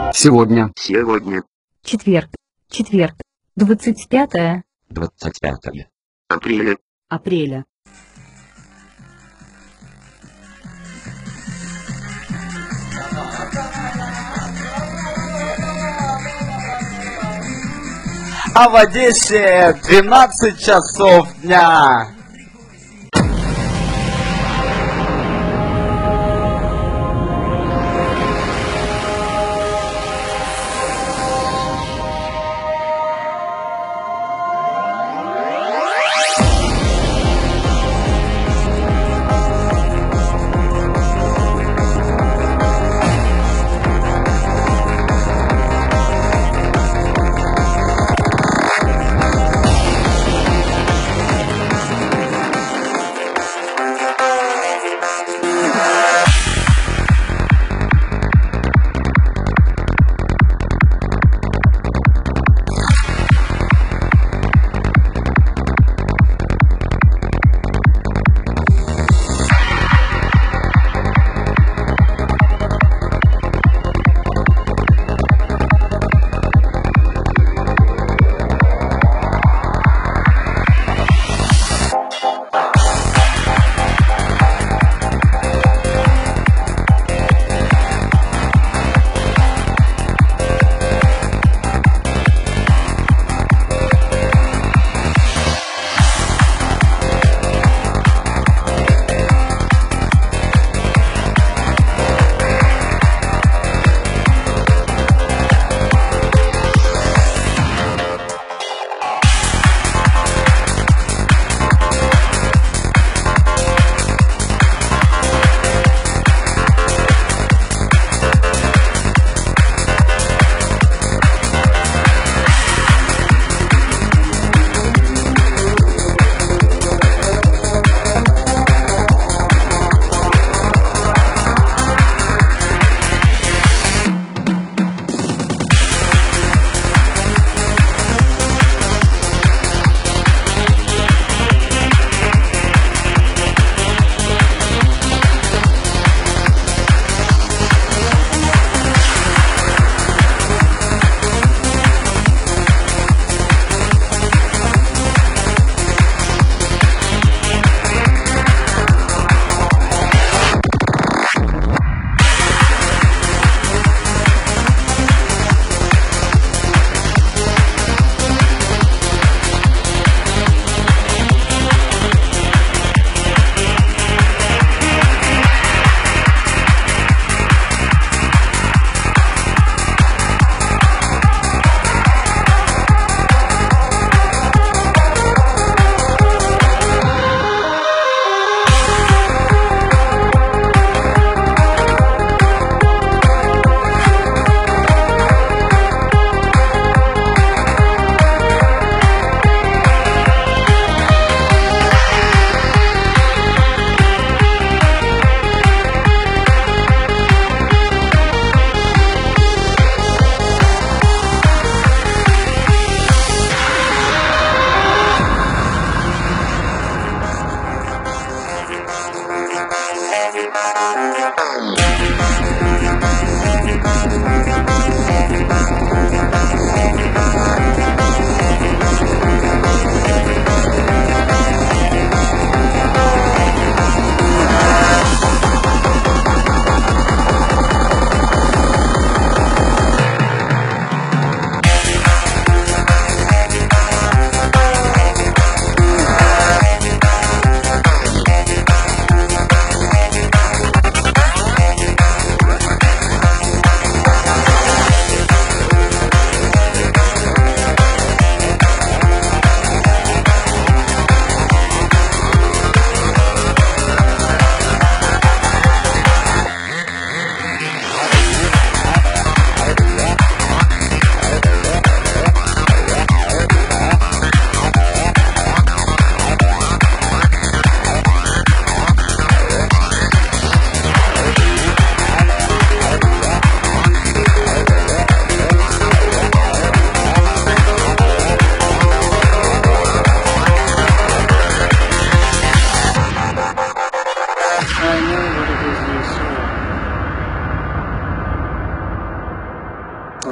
Сегодня. Четверг. 25 апреля. А в Одессе 12 часов дня.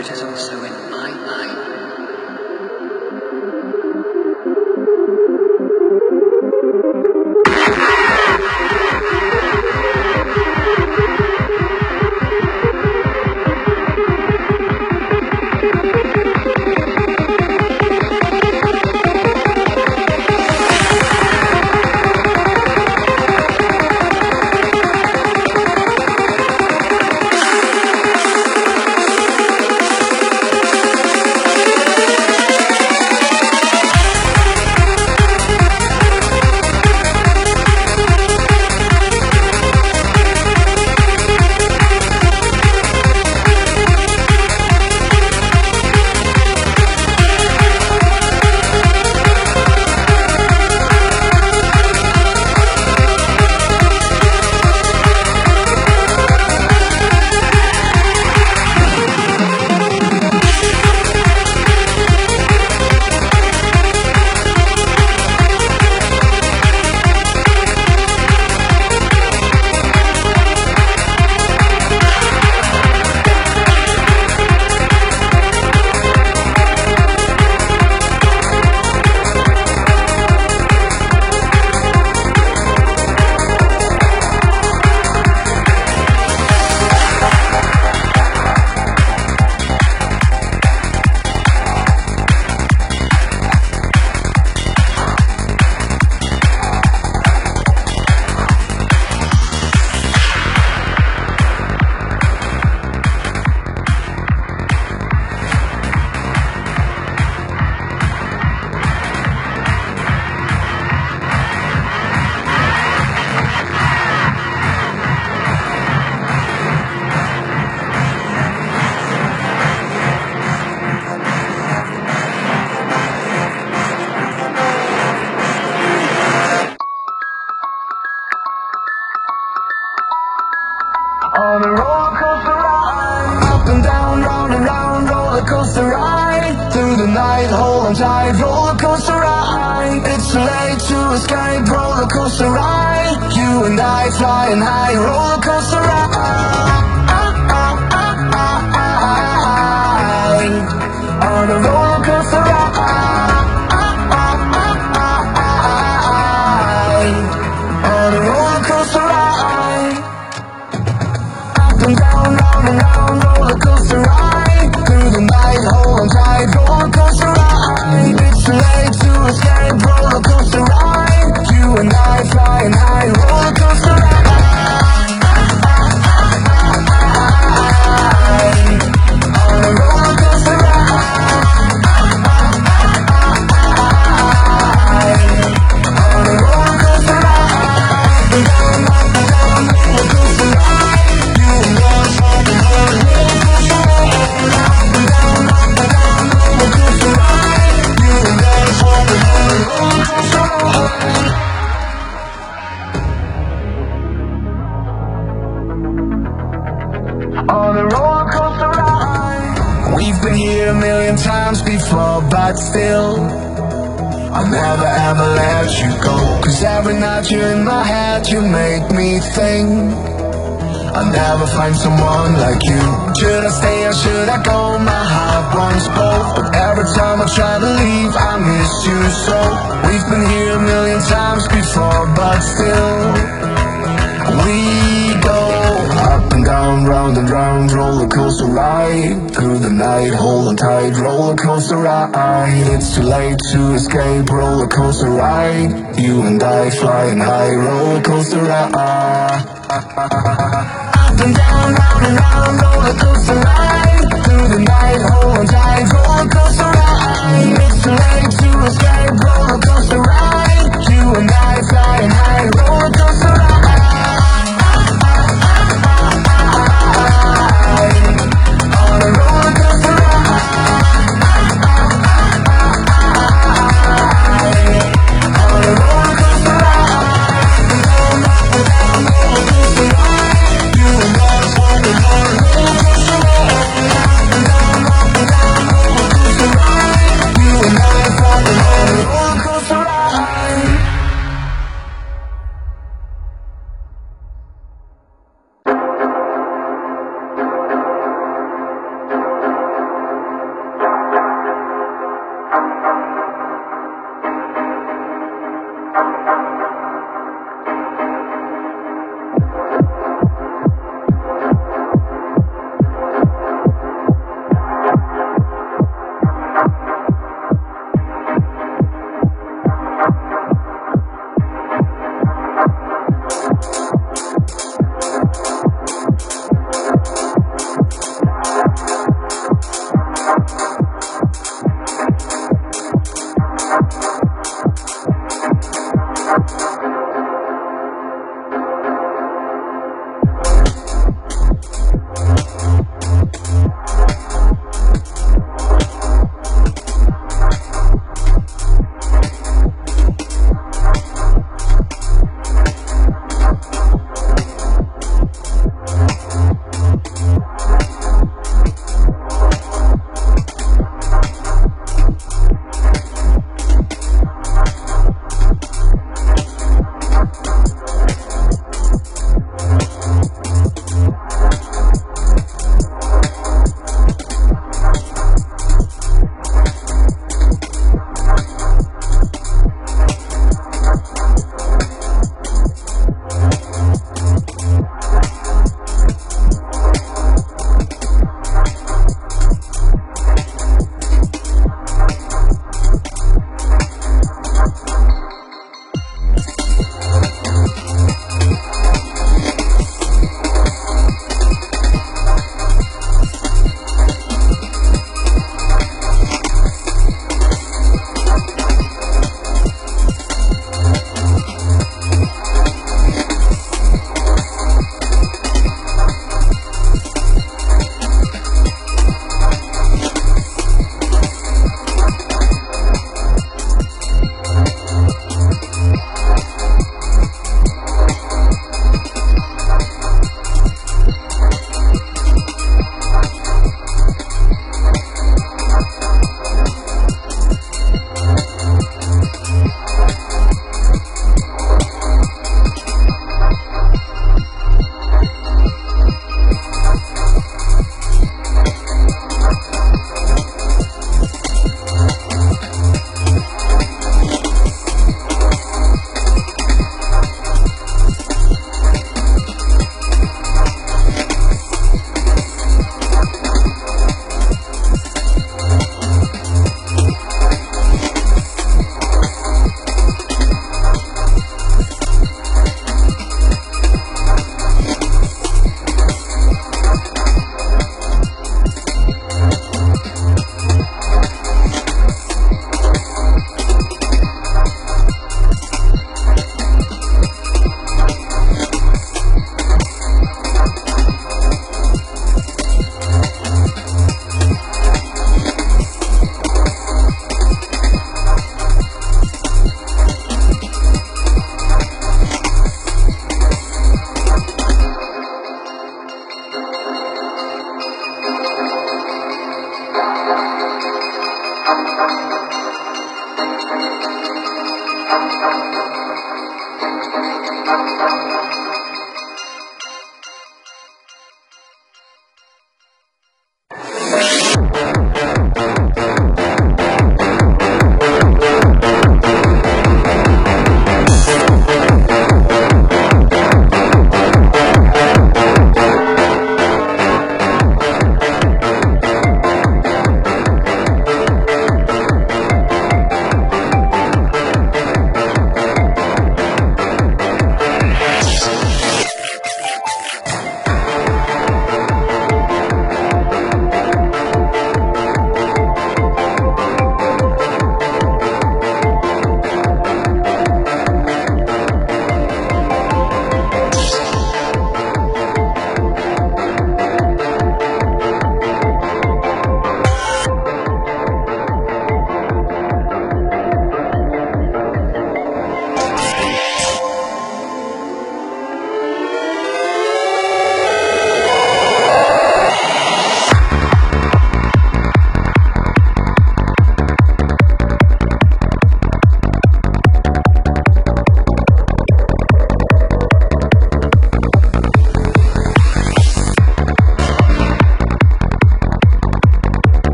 it is also in my mind. On a roller coaster ride, up and down, round and round, roller coaster ride. Through the night, hold on tight, roller coaster ride. It's too late to escape, roller coaster ride. You and I flying high, roller coaster ride. On a roller coaster ride. On a roller coaster ride. Up and down, round and round, roller coaster ride. Through the night, hold on tight, roller coaster ride. It's too late to escape, roller coaster ride. You and I flying high, roller coaster ride. On a roller coaster ride. On a roller coaster ride. Down, up and down, roller coaster ride. You and I flying high, roller coaster ride. Up and down, roller coaster ride. You and I flying high, roller coaster ride. On a roller coaster ride. We've been here a million times before, but still I'll never ever let you go. 'Cause every night you're in my head, you make me think I'll never find someone like you. Should I stay or should I go? My heart wants both, but every time I try to leave, I miss you so. We've been here a million times before, but still we go up and down, round and round, roller coaster ride. Through the night, hold on tight, roller coaster ride. It's too late to escape, roller coaster ride. You and I flying high, roller coaster ride. Up and down, round and round, roller coaster ride. Through the night, hold on tight, roller coaster ride. It's too late to escape, roller coaster ride. You and I flying high, roller coaster ride. On a roller coaster ride. On a roller coaster ride. Down, up and down, roller coaster ride. You and I flying high, roller coaster ride. Up and down, roller coaster ride. You and I flying high, roller coaster ride.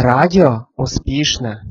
Радіо успішне.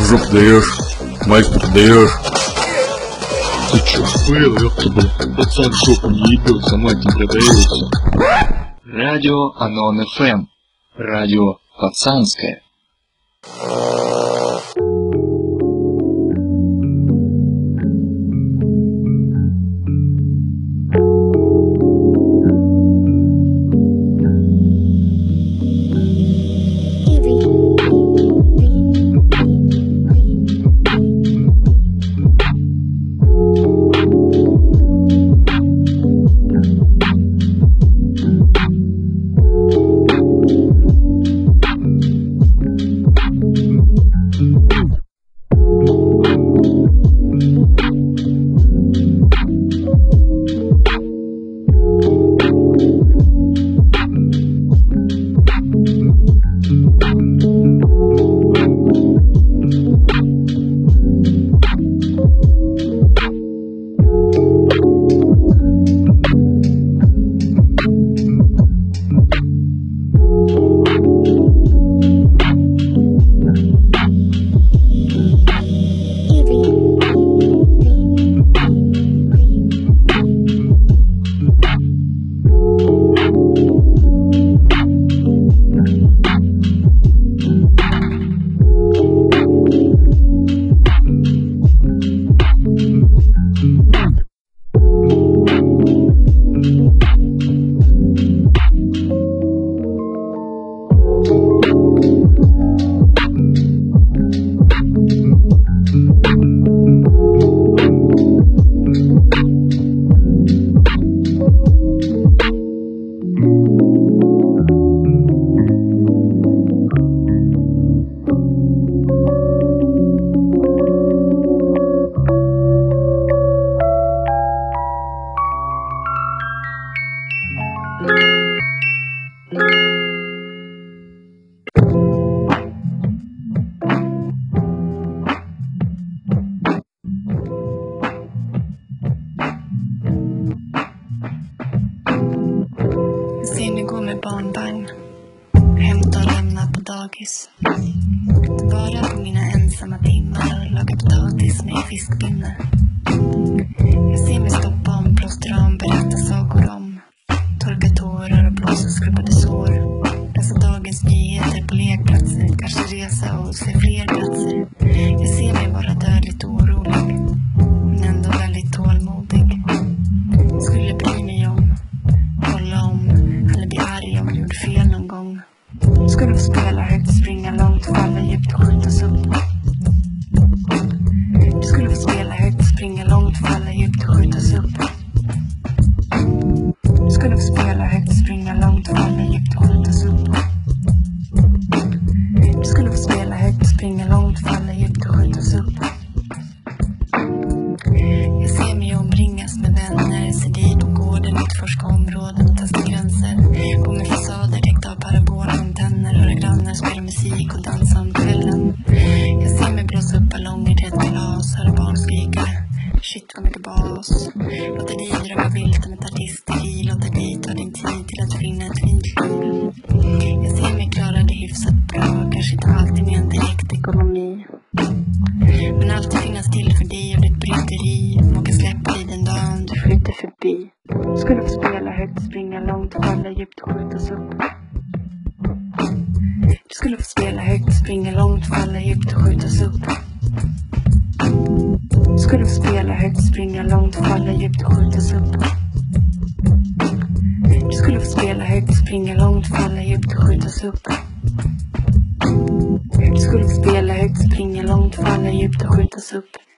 Жопу даешь, майку подаешь. Ты чё, охуел, ёпта, блядь? Пацан жопу не ебёт, мать не продается. Радио Анон ФМ. Радио пацанское. Ser mig gå med barnvagn, hämta och lämna på dagis. Bara på mina ensamma timmar, laga potatis med fiskpinne. Jag ser mig stoppa om, plåstra om, berätta sagor om. Torka tårar och blåsa skrubbade sår. Läsa dagens nyheter på lekplatser, kanske resa och se fler platser. Jag ser mig vara dödligt orolig, men ändå väldigt tålmodig. Skulle bry mig om, hålla om, eller bli arg om jag gjorde fel någon gång. Skulle få spela högt, springa långt, falla djupt och skjutas upp. Du skulle få spela högt, springa långt, falla djupt och skjutas upp. Du skulle få spela högt, springa långt, falla djupt och skjutas upp. Du skulle få spela högt, springa långt, falla djupt och skjutas upp. Jag ser mig omringas med vänner, ser dig på gården, utforska områden, testa gränser. Gå med fasader täckt av parabolantenner, höra grannar spela musik och dansa om kvällen. Jag ser mig blåsa upp ballonger till ett glas, höra barn skrika. Shit vad mycket bas. Låter dig drömma vilt om ett artisteri, låter dig ta din tid till att finna ett fint liv. Jag ser mig klara det hyfsat bra, kanske inte alltid med en direkt ekonomi. Men alltid finnas till för dig och ditt bryteri. Våga släppa dig den dagen du skjuter förbi. Skulle få spela högt, springa långt, falla djupt och skjutas upp. Du skulle få spela högt, springa långt, falla djupt och skjutas upp. Du skulle få spela högt, springa långt, falla djupt och skjutas upp. Du skulle få spela högt, springa långt, falla djupt och skjutas upp. Du skulle få spela högt, springa långt, falla djupt och skjutas upp.